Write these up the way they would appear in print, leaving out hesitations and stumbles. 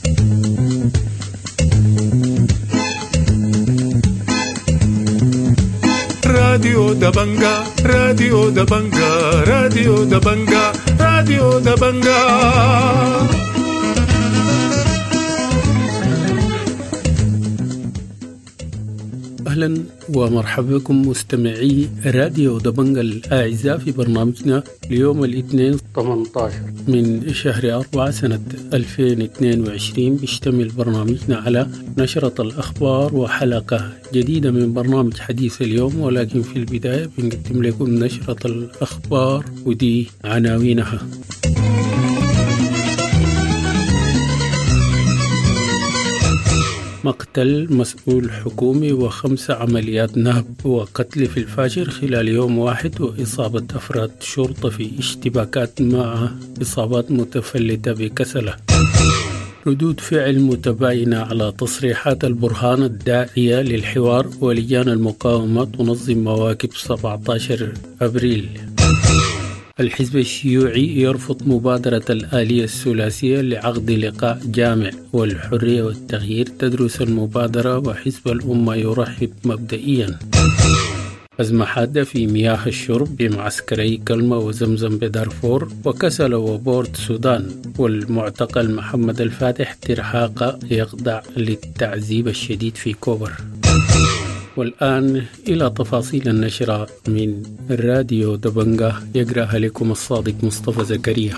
راديو دبنجا راديو دبنجا راديو دبنجا راديو دبنجا. أهلا ومرحبا بكم مستمعي راديو دبنجا الأعزاء في برنامجنا اليوم الاثنين 18 من شهر 4 سنة 2022. بيشتمل برنامجنا على نشرة الأخبار وحلقة جديدة من برنامج حديث اليوم، ولكن في البداية بنقدم لكم نشرة الأخبار ودي عناوينها. مقتل مسؤول حكومي و5 عمليات نهب وقتل في الفاشر خلال يوم واحد، وإصابة أفراد شرطة في اشتباكات مع إصابات متفلتة بكسلة. ردود فعل متباينة على تصريحات البرهان الداعية للحوار، ولجان المقاومة تنظم مواكب 17 أبريل. الحزب الشيوعي يرفض مبادرة الآلية الثلاثية لعقد لقاء جامع، والحرية والتغيير تدرس المبادرة، وحزب الأمة يرحب مبدئيا. أزمة حادة في مياه الشرب بمعسكري كلمة وزمزم بدارفور، وكسل وبورد السودان، والمعتقل محمد الفاتح ترحاق يخضع للتعذيب الشديد في كوبر. والآن إلى تفاصيل النشرة من الراديو دبنجا، يقرأها لكم الصادق مصطفى زكريا.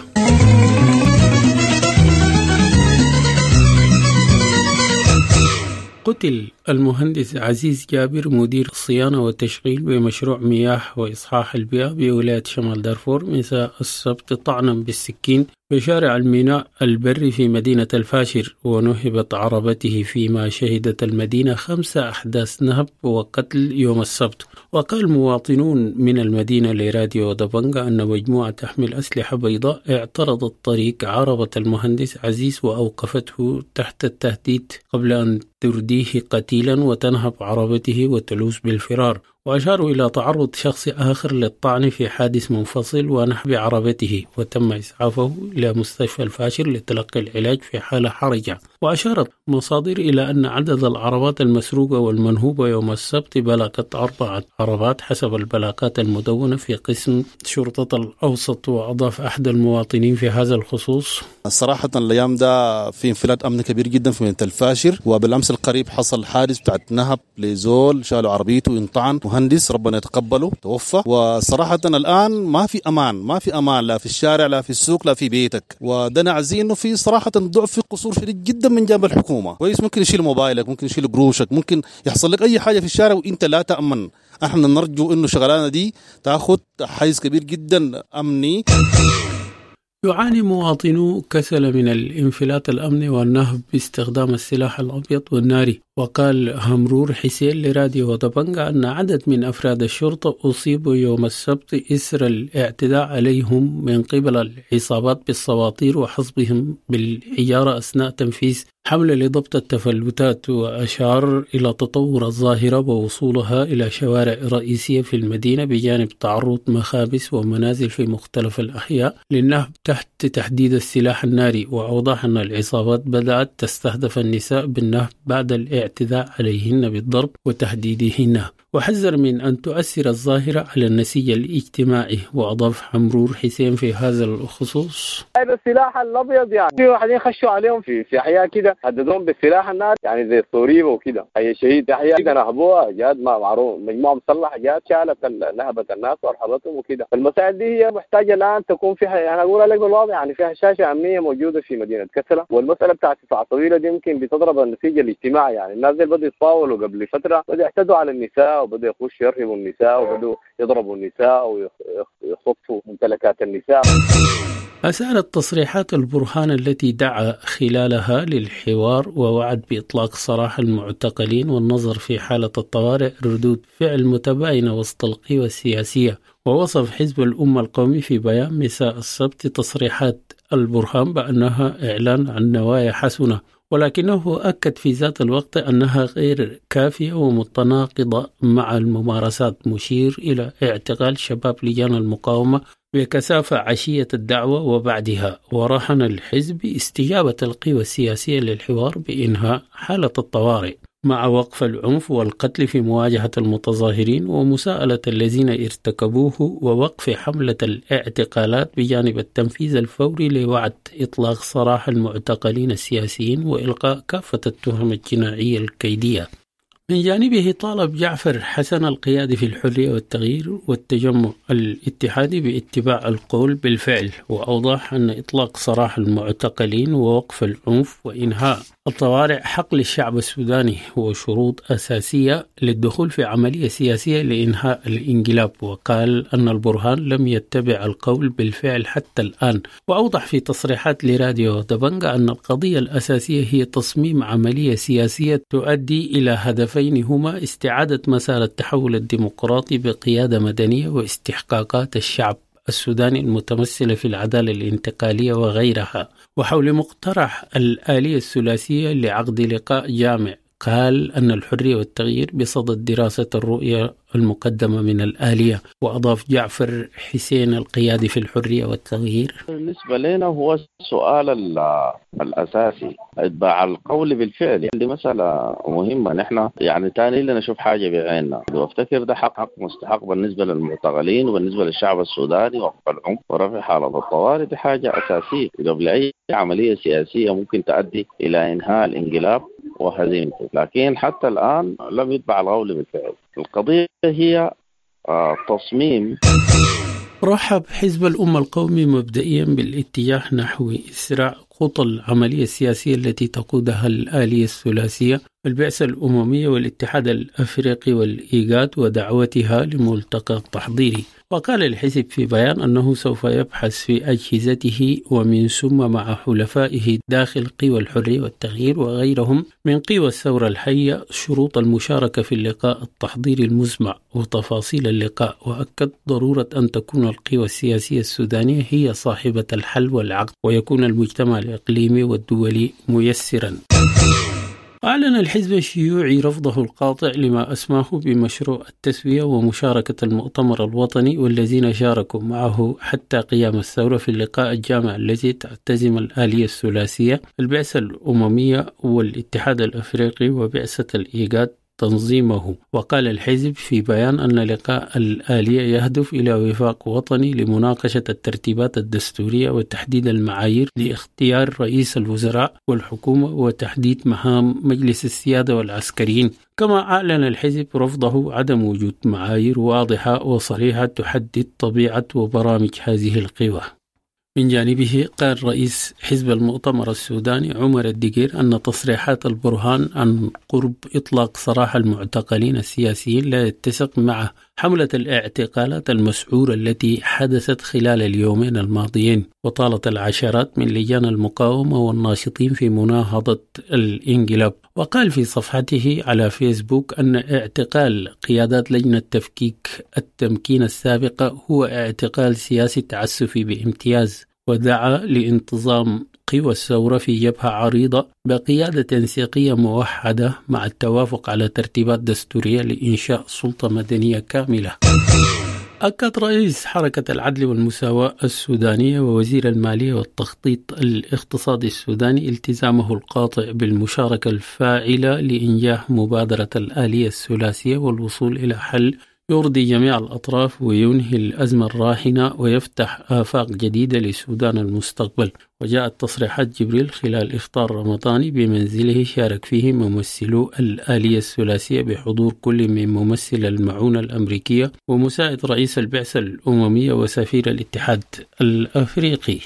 قتل المهندس عزيز جابر مدير صيانة وتشغيل بمشروع مياه وإصحاح البيئة بولاية شمال دارفور مساء السبت طعنا بالسكين بشارع الميناء البري في مدينة الفاشر، ونهبت عربته، فيما شهدت المدينة 5 أحداث نهب وقتل يوم السبت. وقال مواطنون من المدينة لراديو دبنجا أن مجموعة تحمل أسلحة بيضاء اعترضت طريق عربة المهندس عزيز وأوقفته تحت التهديد قبل أن ترديه قتيلا وتنهب عربته وتلوث بالفرار. وأشاروا إلى تعرض شخص آخر للطعن في حادث منفصل ونحب عربته، وتم إسعافه إلى مستشفى الفاشر لتلقي العلاج في حالة حرجة. وأشارت مصادر إلى أن عدد العربات المسروقة والمنهوبة يوم السبت بلغت 4 عربات حسب البلاغات المدونة في قسم شرطة الأوسط. وأضاف أحد المواطنين في هذا الخصوص: صراحة الأيام ده في انفلات أمن كبير جدا في مدينة الفاشر، وبالأمس القريب حصل حادث بتاعت نهب لزول شالوا عربيته وانطعن مهندس ربنا يتقبله توفى. وصراحة الآن ما في أمان لا في الشارع لا في السوق لا في بيتك، وده نعزي إنه في صراحة ضعف في قصور شديد جدا من جانب الحكومة. كويس ممكن يشيل موبايلك، ممكن يشيل قروشك، ممكن يحصل لك أي حاجة في الشارع وإنت لا تأمن. احنا نرجو إنه شغلانة دي تأخذ حيز كبير جدا أمني. يعاني مواطنو كسل من الانفلات الأمني والنهب باستخدام السلاح الأبيض والناري. وقال همرور حسين لراديو دبنجا أن عدد من أفراد الشرطة أصيبوا يوم السبت إثر الاعتداء عليهم من قبل العصابات بالسواطير وحصبهم بالحجارة أثناء تنفيذ حملة لضبط التفلتات. وأشار إلى تطور الظاهرة ووصولها إلى شوارع رئيسية في المدينة بجانب تعرض مخابز ومنازل في مختلف الأحياء للنهب تحت تحديد السلاح الناري. وأوضح أن العصابات بدأت تستهدف النساء بالنهب بعد الاعتداء عليهن بالضرب وتهديدهن، وحذر من أن تؤثر الظاهرة على النسيج الاجتماعي. وأضاف حمرور حسين في هذا الخصوص: هذا السلاح الأبيض يعني في واحدين خشوا عليهم في أحياء كده هددوهم بالسلاح النار، يعني زي الصوريبة وكده. هي شهيد أحياء كده نهبوها، جاد ما معروف مجموعة مسلحة جاد شالت نهبت الناس وارحبتهم وكده. فالمسائل دي هي محتاجة الآن تكون فيها، أنا أقول لك بالواضح يعني فيها هشاشة أمنية موجودة في مدينة كسلة. والمسألة بتاعت الساعة طويلة دي يمكن بتضرب النسيج الاجتماعي، يعني الناس دي بدأوا يتطاولوا قبل فترة، بدأوا يعتدوا على النساء وبدأوا يخشوا يرهبوا النساء وبدأوا يضربوا النساء ويخطفوا ممتلكات النساء. أسألت تصريحات البرهان التي دعا خلالها للحوار ووعد بإطلاق سراح المعتقلين والنظر في حالة الطوارئ ردود فعل متباينة وسط القوى السياسية. ووصف حزب الأمة القومي في بيان مساء السبت تصريحات البرهان بأنها إعلان عن نوايا حسنة، ولكنه أكد في ذات الوقت أنها غير كافية ومتناقضة مع الممارسات، مشير إلى اعتقال شباب لجان المقاومة بكثافة عشية الدعوة وبعدها، ورهن الحزب استجابة القوى السياسية للحوار بإنهاء حالة الطوارئ مع وقف العنف والقتل في مواجهة المتظاهرين ومساءلة الذين ارتكبوه، ووقف حملة الاعتقالات بجانب التنفيذ الفوري لوعد إطلاق سراح المعتقلين السياسيين وإلقاء كافة التهم الجنائية الكيدية. من جانبه طالب جعفر حسن القيادي في الحرية والتغيير والتجمع الاتحادي باتباع القول بالفعل، وأوضح أن إطلاق سراح المعتقلين ووقف العنف وإنهاء الطوارئ حق للشعب السوداني هو شروط أساسية للدخول في عملية سياسية لإنهاء الانقلاب. وقال أن البرهان لم يتبع القول بالفعل حتى الآن، وأوضح في تصريحات لراديو دبنجا أن القضية الأساسية هي تصميم عملية سياسية تؤدي إلى هدفين هما استعادة مسار التحول الديمقراطي بقيادة مدنية واستحقاقات الشعب السوداني المتمثلة في العدالة الانتقالية وغيرها، وحول مقترح الآلية الثلاثية لعقد لقاء جامع. قال أن الحرية والتغيير بصدد دراسة الرؤية المقدمة من الآلية. وأضاف جعفر حسين القيادي في الحرية والتغيير: بالنسبة لنا هو السؤال الأساسي اتباع القول بالفعل. عندي مسألة مهمة، نحن يعني تاني اللي نشوف حاجة بعيننا، وافتكر ده حق مستحق بالنسبة للمعتقلين وبالنسبة للشعب السوداني. وقف العنف ورفع حالة الطوارئ دي حاجة أساسية قبل أي عملية سياسية ممكن تؤدي إلى إنهاء الانقلاب وهزيمته، لكن حتى الآن لم يتبع القول بالفعل. القضية هي تصميم. رحب حزب الأمة القومي مبدئيا بالاتجاه نحو إسراع خطى العملية السياسية التي تقودها الآلية الثلاثية، البعثة الأممية والاتحاد الأفريقي والإيجاد، ودعوتها لملتقى تحضيري. وقال الحزب في بيان أنه سوف يبحث في أجهزته ومن ثم مع حلفائه داخل قوى الحرية والتغيير وغيرهم من قوى الثورة الحية شروط المشاركة في اللقاء التحضيري المزمع وتفاصيل اللقاء، وأكد ضرورة أن تكون القوى السياسية السودانية هي صاحبة الحل والعقد، ويكون المجتمع الإقليمي والدولي ميسرا. أعلن الحزب الشيوعي رفضه القاطع لما أسماه بمشروع التسوية ومشاركة المؤتمر الوطني والذين شاركوا معه حتى قيام الثورة في اللقاء الجامع الذي تعتزم الآلية الثلاثية البعثة الأممية والاتحاد الأفريقي وبعثة الإيجاد تنظيمه. وقال الحزب في بيان أن لقاء الآلية يهدف إلى وفاق وطني لمناقشة الترتيبات الدستورية وتحديد المعايير لاختيار رئيس الوزراء والحكومة وتحديد مهام مجلس السيادة والعسكريين. كما أعلن الحزب رفضه عدم وجود معايير واضحة وصريحة تحدد طبيعة وبرامج هذه القوى. من جانبه قال رئيس حزب المؤتمر السوداني عمر الدقير أن تصريحات البرهان عن قرب إطلاق سراح المعتقلين السياسيين لا يتسق مع حملة الاعتقالات المسعورة التي حدثت خلال اليومين الماضيين، وطالت العشرات من لجان المقاومة والناشطين في مناهضة الانقلاب. وقال في صفحته على فيسبوك أن اعتقال قيادات لجنة تفكيك التمكين السابقة هو اعتقال سياسي تعسفي بامتياز، ودعا لانتظام قوى الثورة في جبهة عريضة بقيادة تنسيقية موحدة مع التوافق على ترتيبات دستورية لإنشاء سلطة مدنية كاملة. أكد رئيس حركة العدل والمساواة السودانية ووزير المالية والتخطيط الاقتصادي السوداني التزامه القاطع بالمشاركة الفاعلة لإنجاح مبادرة الآلية الثلاثية والوصول إلى حل يرضي جميع الأطراف وينهي الأزمة الراهنة ويفتح آفاق جديدة لسودان المستقبل. وجاءت تصريحات جبريل خلال إفطار رمضاني بمنزله شارك فيه ممثلو الآلية الثلاثية بحضور كل من ممثل المعونة الأمريكية ومساعد رئيس البعثة الأممية وسفير الاتحاد الأفريقي.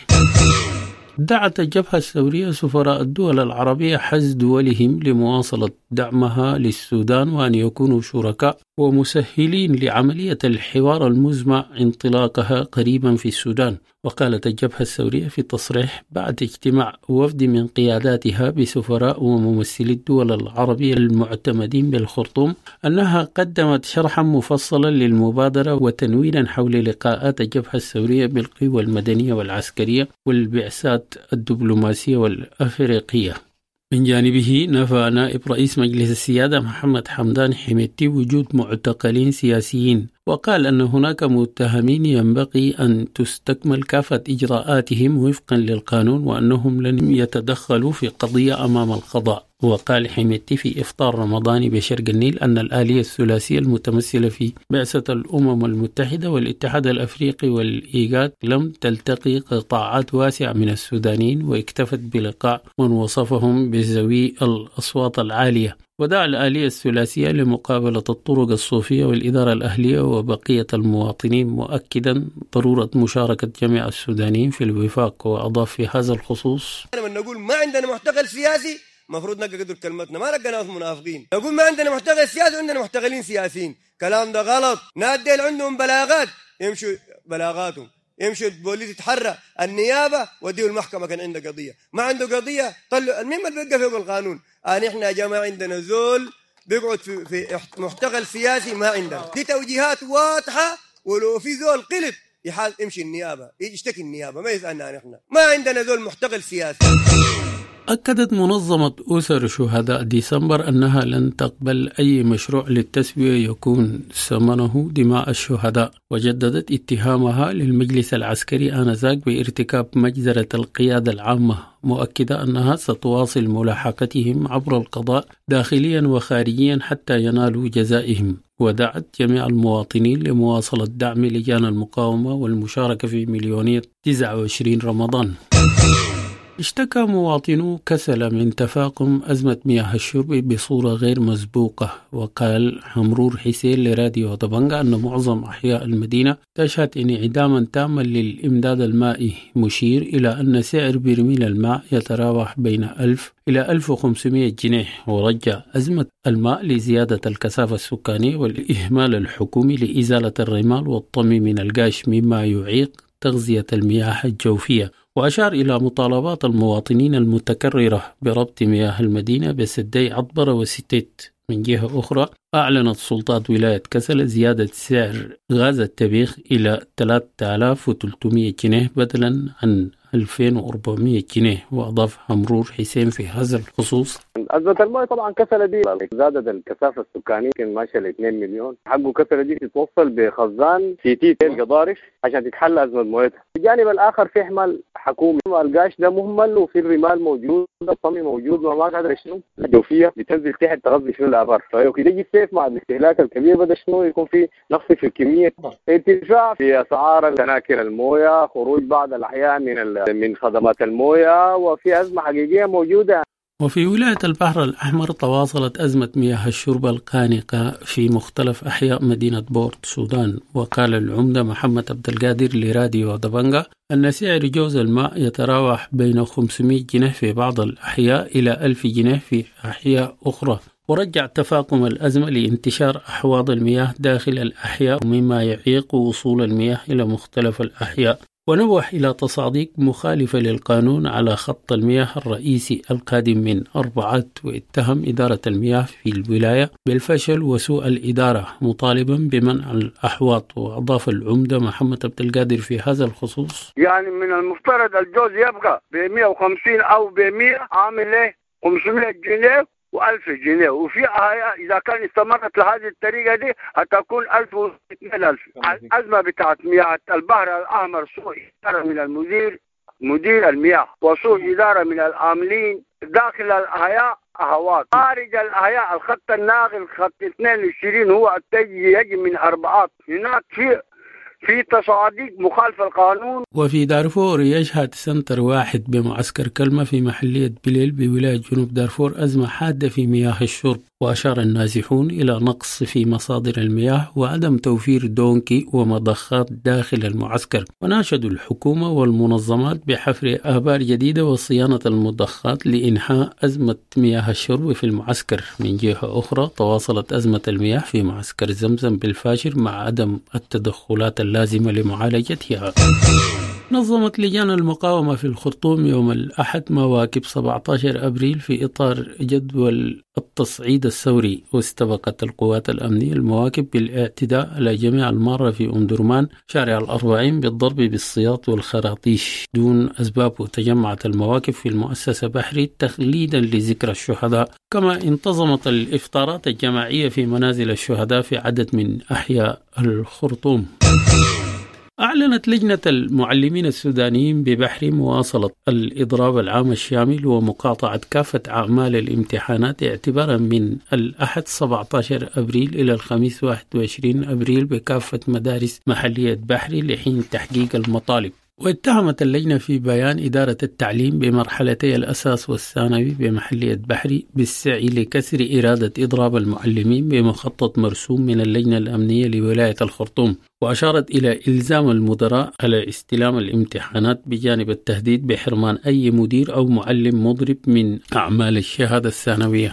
دعت الجبهة الثورية سفراء الدول العربية حث دولهم لمواصلة دعمها للسودان وأن يكونوا شركاء ومسهلين لعملية الحوار المزمع انطلاقها قريبا في السودان. وقالت الجبهة الثورية في تصريح بعد اجتماع وفد من قياداتها بسفراء وممثلي الدول العربية المعتمدين بالخرطوم أنها قدمت شرحا مفصلا للمبادرة وتنوينا حول لقاءات الجبهة الثورية بالقوى المدنية والعسكرية والبعثات الدبلوماسية والأفريقية. من جانبه نفى نائب رئيس مجلس السيادة محمد حمدان حميدتي وجود معتقلين سياسيين، وقال أن هناك متهمين ينبغي أن تستكمل كافة إجراءاتهم وفقا للقانون وأنهم لن يتدخلوا في قضية أمام القضاء. وقال حميدتي في إفطار رمضاني بشرق النيل أن الآلية الثلاثية المتمثلة في بعثة الأمم المتحدة والاتحاد الأفريقي والإيجاد لم تلتقي قطاعات واسعة من السودانيين، واكتفت بلقاء من وصفهم بذوي الأصوات العالية. ودعا الآلية الثلاثية لمقابلة الطرق الصوفية والإدارة الأهلية وبقية المواطنين، مؤكدا ضرورة مشاركة جميع السودانيين في الوفاق. وأضاف في هذا الخصوص: من نقول ما عندنا معتقل سياسي مفروض نلقى قدر كلمتنا، ما لقى ناس منافقين. نقول ما عندنا معتقل سياسي وعندنا معتقلين سياسيين، كلام ده غلط. نادل عندهم بلاغات يمشوا بلاغاتهم، يمشوا البوليس يتحرى، النيابة وديه المحكمة كان عنده قضية، ما عنده قضية طلعوا المهم اللي بيبقى فوق القانون. احنا يا جماعة عندنا زول بيقعد في معتقل سياسي ما عندنا، دي توجيهات واضحة. ولو في زول قلب يحال يمشي النيابة يشتكي النيابة، ما يسألنا نحن، ما عندنا زول معتقل سياسي. أكدت منظمة أسر شهداء ديسمبر أنها لن تقبل أي مشروع للتسوية يكون ثمنه دماء الشهداء، وجددت اتهامها للمجلس العسكري آنذاك بارتكاب مجزرة القيادة العامة، مؤكدة أنها ستواصل ملاحقتهم عبر القضاء داخليا وخارجيا حتى ينالوا جزائهم. ودعت جميع المواطنين لمواصلة دعم لجان المقاومة والمشاركة في مليونية 29 رمضان. اشتكى مواطنو كسل من تفاقم أزمة مياه الشرب بصورة غير مسبوقة. وقال حمرور حسين لراديو دبنجة أن معظم أحياء المدينة تشهد انعداما تاما للإمداد المائي، مشير إلى أن سعر برميل الماء يتراوح بين 1000 إلى 1500 جنيه. ورجع أزمة الماء لزيادة الكثافة السكانية والإهمال الحكومي لإزالة الرمال والطمي من القاش مما يعيق تغذية المياه الجوفية. وأشار إلى مطالبات المواطنين المتكررة بربط مياه المدينة بسدي عطبرة وستيت. من جهة أخرى أعلنت سلطات ولاية كسل زيادة سعر غاز الطبيخ إلى 3300 جنيه بدلا عن 2400 جنيه. وأضاف حمرور حسين في هذا الخصوص: أزمة الماء طبعا كسلة دي زادت الكثافة السكانية يمكن ماشية ل 2 مليون، حقه كسلة دي تتوصل بخزان سيتي القضارف عشان تتحل أزمة مويتها. الجانب الآخر في إهمال حكومي، القاش ده مهمل وفي الرمال موجود، الطمي موجود، وما قادر شنو الجوفية بتنزل تحت تغذي شنو الآبار. فكده يجي الصيف مع الاستهلاك الكبير بدأ شنو يكون في نقص في الكمية، ارتفاع في أسعار تناكر الموية، خروج بعض الأحيان من خدمات الموية، وفي أزمة حقيقية موجودة. وفي ولاية البحر الأحمر تواصلت أزمة مياه الشرب القانقة في مختلف أحياء مدينة بورت السودان. وقال العمدة محمد عبد القادر لراديو دبنجة أن سعر جوز الماء يتراوح بين 500 جنيه في بعض الأحياء إلى 1000 جنيه في أحياء أخرى. ورجع تفاقم الأزمة لانتشار أحواض المياه داخل الأحياء مما يعيق وصول المياه إلى مختلف الأحياء. ونوح إلى تصاديق مخالفة للقانون على خط المياه الرئيسي القادم من أربعات، واتهم إدارة المياه في الولاية بالفشل وسوء الإدارة مطالبا بمنع الأحواض. وأضاف العمدة محمد عبد القادر في هذا الخصوص: يعني من المفترض الجوز يبقى ب 150 أو ب 100 عامل له 500 جنيه و1000 جنيه، وفي إذا كان استمرت لهذه الطريقة دي هتكون 1000 و 2000. الأزمة بتاعت مياه البحر الأحمر سوء إدارة من مدير المياه، وسوء إدارة من العاملين داخل الأحياء أهوات، خارج الأحياء الخط الناقل خط 22 هو يجي من أربعات، هناك في تصاديق مخالف القانون. وفي دارفور يشهد سنتر واحد بمعسكر كلمة في محلية بليل بولاية جنوب دارفور أزمة حادة في مياه الشرب. وأشار النازحون إلى نقص في مصادر المياه وعدم توفير دونكي ومضخات داخل المعسكر. وناشدوا الحكومة والمنظمات بحفر آبار جديدة وصيانة المضخات لإنهاء أزمة مياه الشرب في المعسكر. من جهة أخرى تواصلت أزمة المياه في معسكر زمزم بالفاشر مع عدم التدخلات اللازمة لمعالجتها. نظمت لجان المقاومة في الخرطوم يوم الأحد مواكب 17 أبريل في إطار جدول التصعيد الثوري، واستبقت القوات الأمنية المواكب بالاعتداء على جميع المارة في درمان شارع الأربعين بالضرب بالسياط والخراطيش دون أسباب. وتجمعت المواكب في المؤسسة بحري تخليدا لذكرى الشهداء، كما انتظمت الإفطارات الجماعية في منازل الشهداء في عدد من أحياء الخرطوم. أعلنت لجنة المعلمين السودانيين ببحري مواصلة الإضراب العام الشامل ومقاطعة كافة أعمال الامتحانات اعتبارا من الأحد 17 أبريل إلى الخميس 21 أبريل بكافة مدارس محلية بحري لحين تحقيق المطالب. واتهمت اللجنة في بيان إدارة التعليم بمرحلتي الأساس والثانوي بمحلية بحري بالسعي لكسر إرادة إضراب المعلمين بمخطط مرسوم من اللجنة الأمنية لولاية الخرطوم، وأشارت إلى إلزام المدراء على استلام الامتحانات بجانب التهديد بحرمان أي مدير أو معلم مضرب من أعمال الشهادة الثانوية.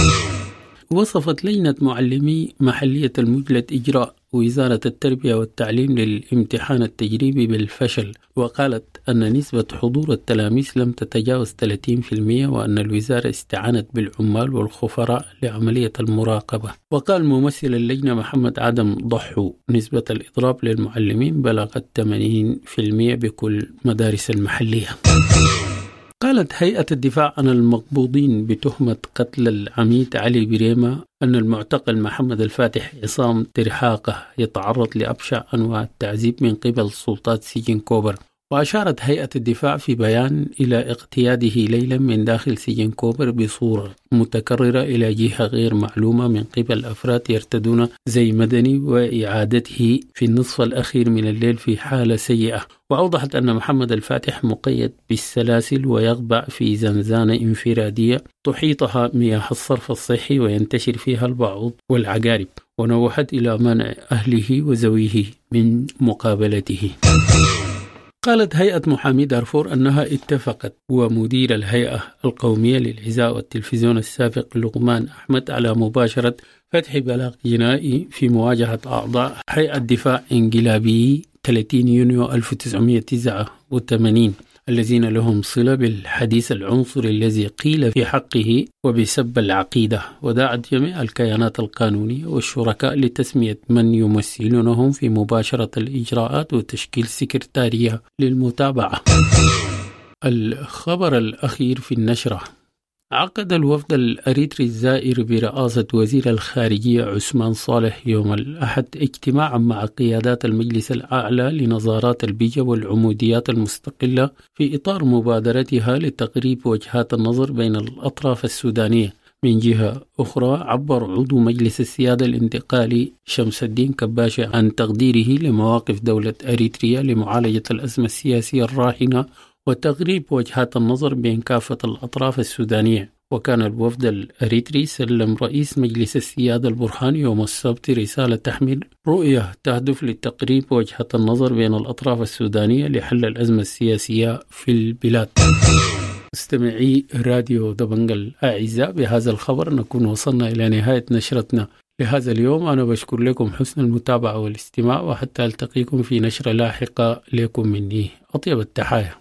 وصفت لجنة معلمي محلية المجلة إجراء وزارة التربية والتعليم للامتحان التجريبي بالفشل، وقالت أن نسبة حضور التلاميذ لم تتجاوز 30%، وأن الوزارة استعانت بالعمال والخفراء لعملية المراقبة. وقال ممثل اللجنة محمد عدم ضحو نسبة الإضراب للمعلمين بلغت 80% بكل مدارس المحلية. قالت هيئة الدفاع عن المقبوضين بتهمة قتل العميد علي بريمة أن المعتقل محمد الفاتح عصام ترحاقه يتعرض لأبشع أنواع التعذيب من قبل سلطات سجن كوبر. وأشارت هيئة الدفاع في بيان إلى اقتياده ليلا من داخل سجن كوبر بصورة متكررة إلى جهة غير معلومة من قبل أفراد يرتدون زي مدني، وإعادته في النصف الأخير من الليل في حالة سيئة. وأوضحت أن محمد الفاتح مقيد بالسلاسل ويغبع في زنزانة انفرادية تحيطها مياه الصرف الصحي وينتشر فيها البعوض والعقارب، ونوهت إلى منع أهله وزويه من مقابلته. قالت هيئة محامي دارفور أنها اتفقت ومدير الهيئة القومية للإذاعة والتلفزيون السابق لقمان أحمد على مباشرة فتح بلاغ جنائي في مواجهة أعضاء هيئة دفاع انقلابي 30 يونيو 1989 الذين لهم صلة بالحديث العنصري الذي قيل في حقه وبسب العقيدة. ودعت جميع الكيانات القانونية والشركاء لتسمية من يمثلونهم في مباشرة الإجراءات وتشكيل سكرتارية للمتابعة. الخبر الأخير في النشرة: عقد الوفد الأريتري الزائر برئاسة وزير الخارجية عثمان صالح يوم الأحد اجتماعا مع قيادات المجلس الأعلى لنظارات البيئة والعموديات المستقلة في إطار مبادرتها لتقريب وجهات النظر بين الأطراف السودانية. من جهة أخرى عبر عضو مجلس السيادة الانتقالي شمس الدين كباشة عن تقديره لمواقف دولة أريتريا لمعالجة الأزمة السياسية الراهنة وتقريب وجهات النظر بين كافة الأطراف السودانية. وكان الوفد الأريتري سلم رئيس مجلس السيادة البرهاني يوم السبت رسالة تحمل رؤية تهدف لتقريب وجهة النظر بين الأطراف السودانية لحل الأزمة السياسية في البلاد. مستمعي راديو دبنجة الأعزاء، بهذا الخبر نكون وصلنا إلى نهاية نشرتنا لهذا اليوم. أنا بشكر لكم حسن المتابعة والاستماع، وحتى ألتقيكم في نشرة لاحقة. لكم مني أطيب التحايا.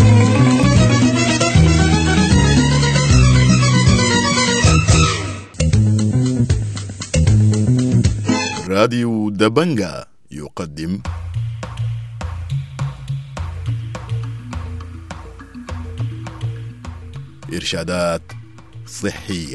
راديو دبنجة يقدم إرشادات صحية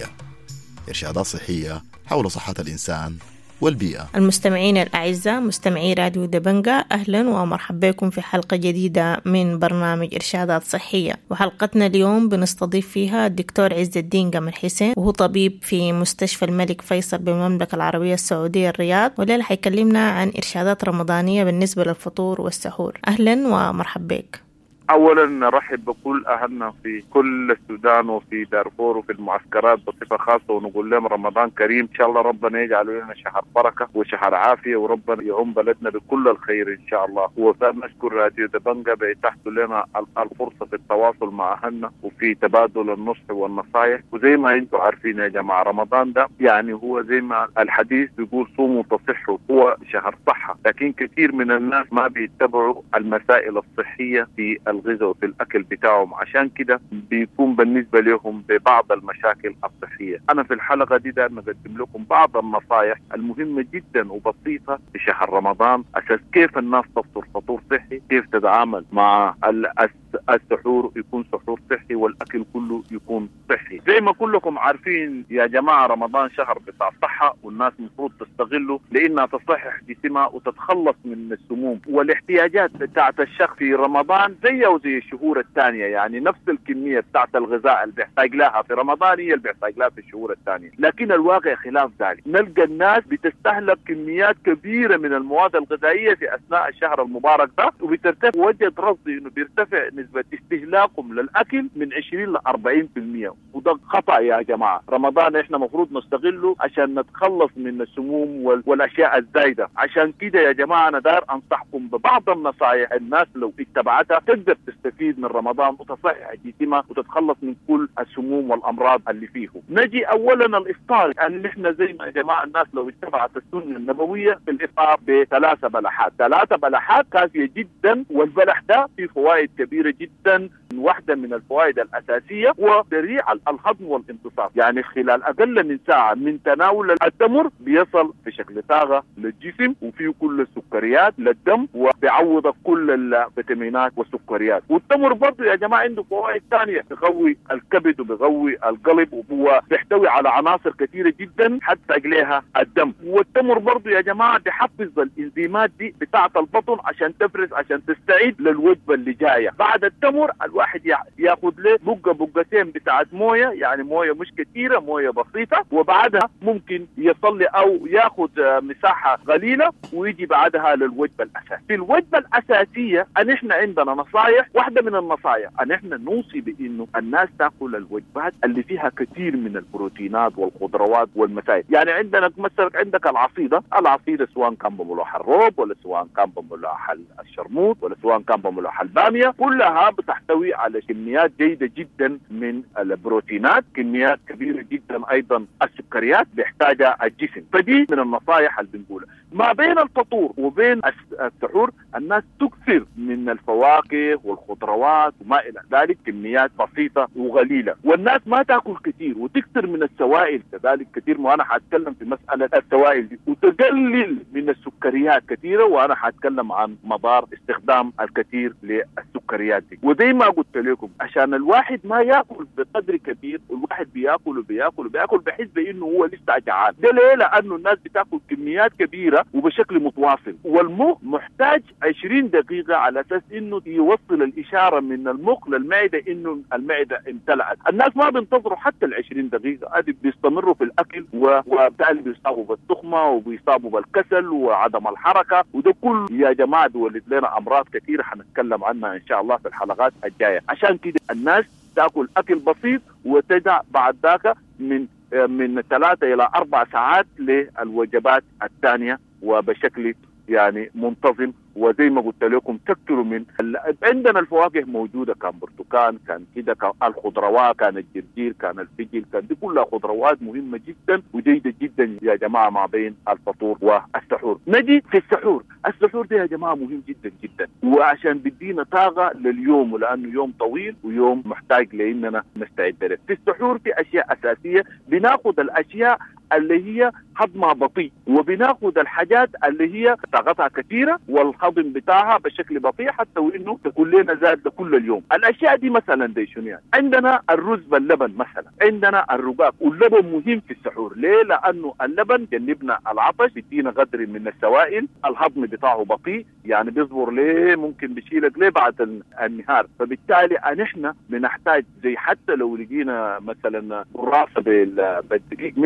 حول صحة الإنسان والبيئة. المستمعين الأعزاء، مستمعي راديو دبنجة، أهلا ومرحبا بكم في حلقة جديدة من برنامج إرشادات صحية. وحلقتنا اليوم بنستضيف فيها الدكتور عز الدين قمر حسين، وهو طبيب في مستشفى الملك فيصل بالمملكة العربية السعودية الرياض، والليلة حيكلمنا عن إرشادات رمضانية بالنسبة للفطور والسحور. أهلا ومرحبا بك. اولا نرحب بكل اهلنا في كل السودان وفي دارفور وفي المعسكرات بصفه خاصه، ونقول لهم رمضان كريم، ان شاء الله ربنا يجعله لنا شهر بركه وشهر عافيه، وربنا يعم بلدنا بكل الخير ان شاء الله. ونشكر راديو دبنجا بإتاحته لنا الفرصه في التواصل مع اهلنا وفي تبادل النصح والنصائح. وزي ما انتم عارفين يا جماعه، رمضان ده يعني هو زي ما الحديث بيقول صوموا تصحوا، هو شهر صحه، لكن كثير من الناس ما بيتبعوا المسائل الصحيه في الغذاء وفي الاكل بتاعهم، عشان كده بيكون بالنسبه لهم ببعض المشاكل الصحيه. انا في الحلقه دي دايما اقدم لكم بعض النصائح المهمه جدا وبسيطه في شهر رمضان، اساس كيف الناس تفطر فطور صحي، كيف تتعامل مع السحور يكون سحور صحي والاكل كله يكون صحي. زي ما كلكم عارفين يا جماعه، رمضان شهر بتاع صحه، والناس المفروض تستغله لانها تصحح جسمها وتتخلص من السموم والاحتياجات بتاعت الشخص في رمضان زيه وزي الشهور الثانيه، يعني نفس الكميه بتاعت الغذاء اللي بيحتاج لها في رمضان هي اللي بيحتاج لها في الشهور الثانيه، لكن الواقع خلاف ذلك. نلقى الناس بتستهلك كميات كبيره من المواد الغذائيه في اثناء الشهر المبارك ده، وبترتفع، وجد رصدي انه بيرتفع نسبه استهلاكهم للاكل من 20 ل 40%، وده خطا يا جماعه. رمضان احنا مفروض نستغله عشان نتخلص من السموم والاشياء الزايده. عشان كده يا جماعه انا داير انصحكم ببعض النصائح، الناس لو اتبعتها تقدر تستفيد من رمضان وتصحح جسمها وتتخلص من كل السموم والامراض اللي فيه. نجي اولا الافطار، ان احنا زي ما يا جماعه الناس لو اتبعت السنه النبويه في الافطار ب3 بلحات، 3 بلحات كافيه جدا، والبلح ده فيه فوائد كبيره جدا. واحده من الفوائد الاساسيه هو سريع الهضم والامتصاص، يعني خلال اقل من ساعه من تناول التمر بيصل في شكل طاقه للجسم، وفيه كل السكريات للدم، وبيعوض كل الفيتامينات والسكريات. والتمر برضه يا جماعه عنده فوائد ثانيه، بيقوي الكبد وبيقوي القلب، وبيحتوي على عناصر كثيره جدا حتى عليها الدم. والتمر برضه يا جماعه بيحفز الانزيمات دي بتاعه البطن عشان تفرز، عشان تستعد للوجبه اللي جايه. بعد التمر الواحد ياخذ له بقتين بتاعه مويه، يعني مويه مش كثيره، مويه بسيطه، وبعدها ممكن يصلي او ياخذ مساحه قليله ويجي بعدها للوجبه الاساسيه. في الوجبه الاساسيه ان احنا عندنا نصائح، واحده من النصائح ان احنا نوصي بانه الناس تاكل الوجبات اللي فيها كثير من البروتينات والخضروات والمسائل. يعني عندنا مثلا عندك العصيده سواء كان بملوح الروب ولا سواء كان بملوح الشرموط ولا سواء كان بملوح الباميه، كلها بتحتوي على كميات جيده جدا من البروتينات، كميات كبيره جدا ايضا السكريات بيحتاجها الجسم. فدي من النصائح اللي بنقولها. ما بين الفطور وبين السحور الناس تكثر من الفواكه والخضروات وما الى ذلك، كميات بسيطه وقليله، والناس ما تاكل كثير، وتكثر من السوائل كذلك كثير، وانا حاتكلم في مساله السوائل دي، وتقلل من السكريات كثيره، وانا حاتكلم عن مضار استخدام الكثير للسكريات دي. وزي ما قلت لكم عشان الواحد ما ياكل بقدر كبير، والواحد بياكل بحس بانه هو لسه جعان. ده ليه؟ لانه الناس بتاكل كميات كبيره وبشكل متواصل، والمخ محتاج 20 دقيقه على اساس انه يوصل الاشاره من المخ للمعده انه المعده امتلأت. الناس ما بينتظروا حتى ال20 دقيقه، هذه بيستمروا في الاكل وبالتالي بيصابوا بالتخمه وبيصابوا بالكسل وعدم الحركه، وده كله يا جماعه بيولد لنا امراض كثيره حنتكلم عنها ان شاء الله في الحلقات الجايه. عشان كده الناس تاكل اكل بسيط وتدع بعد ذاك من 3 إلى 4 ساعات للوجبات الثانية وبشكل يعني منتظم. وزي ما قلت لكم تكثروا من عندنا الفواكه موجوده، كان برتقال، كان كده، كان الخضروات، كان الجرجير، كان الفجل، كان دي كلها خضروات مهمه جدا وجيده جدا يا جماعه ما بين الفطور والسحور. نجي في السحور ده يا جماعه مهم جدا جدا، وعشان بدينا طاقه لليوم، ولانه يوم طويل ويوم محتاج لاننا نستعد له. في السحور في اشياء اساسيه، بناخذ الاشياء اللي هي هضمها بطيء، وبناخذ الحاجات اللي هي طاقتها كثيره والهضم بتاعها بشكل بطيء، حتى وانه تكون لنا زاد كل اليوم. الاشياء دي مثلا دي شنو يعني؟ عندنا الرز باللبن مثلا، عندنا الرقاق، واللبن مهم في السحور. ليه؟ لانه اللبن جنبنا العطش، بيدينا قدر من السوائل، الهضم بتاعه بطيء، يعني بيصبر ليه ممكن بيشيلك ليه بعد النهار. فبالتالي نحن بنحتاج زي حتى لو لقينا مثلا قراصه بالدقيق، مش دقيق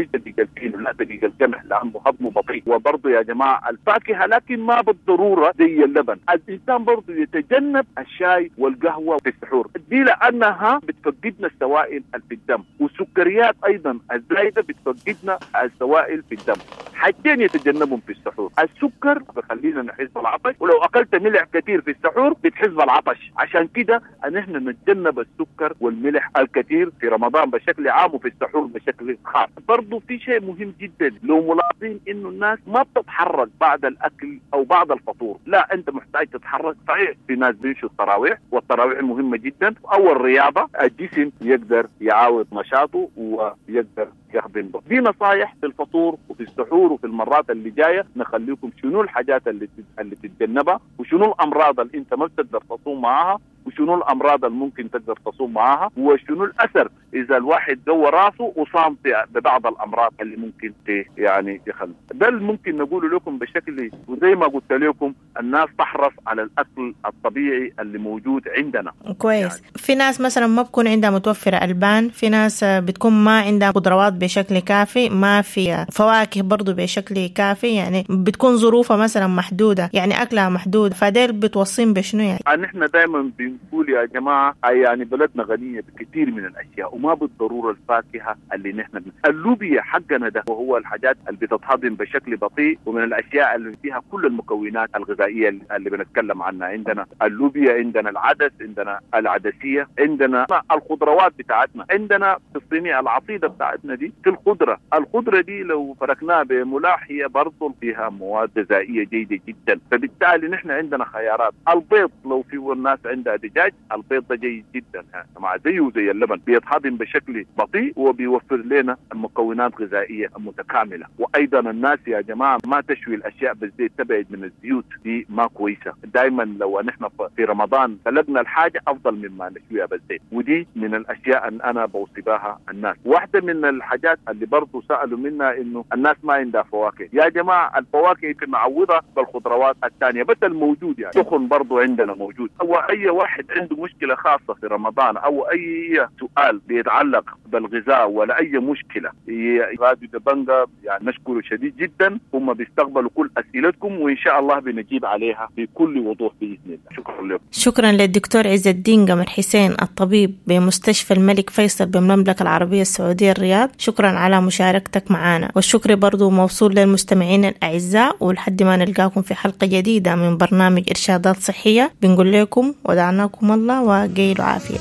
الفينو لا دقيق القمح لانه هضمه بطيء. وبرضه يا جماعه الفاكهه لكن ما بالضروره زي اللبن. الانسان برضه يتجنب الشاي والقهوه في السحور دي لانها بتفقدنا السوائل في الدم، والسكريات ايضا الزايده بتفقدنا السوائل في الدم. حاجتين يتجنبهم في السحور، السكر بخلينا نحس بالعطش، ولو اكلت ملح كثير في السحور بتحس بالعطش. عشان كده ان احنا نتجنب السكر والملح الكثير في رمضان بشكل عام وفي السحور بشكل خاص. برضه في شيء مهم جدا، لو ملاحظين انه الناس ما بتتحرك بعد الاكل او بعد الفطور، لا انت محتاج تتحرك. صحيح في ناس بيمشوا التراويح والتراويح مهمه جدا، او الرياضه الجسم يقدر يعاود نشاطه ويقدر يخدم به. دي نصايح في الفطور وفي السحور، وفي المرات اللي جايه نخليكم شنو الحاجات اللي تتجنبها، وشنو الامراض اللي انت ما بتقدر تصوم معاها، وشنو الامراض اللي ممكن تقدر تصوم معاها، وشنو الاثر اذا الواحد قوى راسه وصام ببعض الامراض اللي ممكن يعني يخلي. ده اللي ممكن نقوله لكم بشكل، وزي ما قلت لكم الناس تحرص على الاكل الطبيعي اللي موجود عندنا. كويس يعني. في ناس مثلا ما بكون عندها متوفره البان، في ناس بتكون ما عندها خضروات بشكل كافي، ما في فواكه برضو بشكل كافي، يعني بتكون ظروفها مثلا محدوده، يعني اكلها محدود، فديل بتوصين بشنو يعني؟ احنا دائما بنقول يا جماعه يعني بلدنا غنيه بكثير من الاشياء، وما بالضروره الفاكهه اللي نحن اللوبيا حقنا ده وهو الحاجات اللي بتتهضم بشكل بطيء، ومن الاشياء اللي فيها كل المكونات الغذائيه اللي بنتكلم عنها. عندنا اللوبيا، عندنا العدس، عندنا العدسيه، عندنا الخضروات بتاعتنا، عندنا في الصينيه العصيده بتاعتنا دي في الخضره دي لو فرقناها بملاح هي برضه فيها مواد غذائيه جيده جدا. فبالتالي نحن عندنا خيارات. البيض لو في الناس عندها دجاج، البيض ده جيد جدا مع زيه زي اللبن، بيتهضم بشكل بطيء وبيوفر لنا المكونات غذائيه متكامله. وايضا الناس يا جماعه ما تشوي الاشياء بالزيت، تبعد من الزيوت دي ما كويسه. دائما لو نحن في رمضان سلقنا الحاجه افضل مما نشويها بالزيت، ودي من الاشياء ان انا بوصفها الناس. واحده من الحاجات اللي برضه سالوا منها انه الناس ما عندها فواكه. يا جماعه الفواكه يمكن نعوضها بالخضروات الثانيه، بس الموجود يعني سخن برضه عندنا موجود. هو اي واحد عنده مشكله خاصه في رمضان او اي سؤال بيتعلق بالغذاء ولا اي مشكله، راديو دبنجا يعني نشكره شديد جدا، هم بيستقبلوا كل اسئلتكم وان شاء الله بنجيب عليها بكل وضوح باذن الله. شكرا لكم. شكرا للدكتور عز الدين قمر حسين، الطبيب بمستشفى الملك فيصل بالمملكه العربيه السعوديه الرياض. شكرا على مشاركتك معنا، والشكر برضو موصول للمستمعين الاعزاء. ولحد ما نلقاكم في حلقه جديده من برنامج ارشادات صحيه، بنقول لكم ودعناكم الله وقيل عافيه.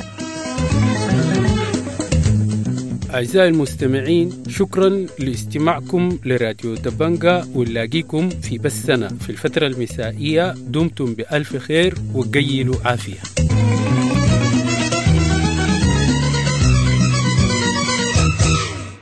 أعزائي المستمعين، شكرا لاستماعكم لراديو دبنجا، ونلاقيكم في بثنا في الفترة المسائية. دمتم بألف خير وقيلوا عافية.